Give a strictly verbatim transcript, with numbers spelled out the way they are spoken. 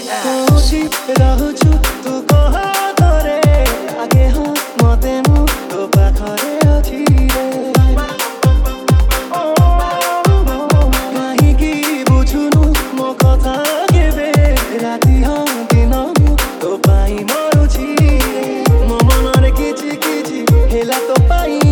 खुशी रहूछु तू कह करे आगे हाँ मते मु तो पाखरे अछि रे काहीकि बुझुनु मो कथा केबे राति हाँ दिन मु तो पाई मरुछि रे मो मनरे किछि किछि हेला तो पाई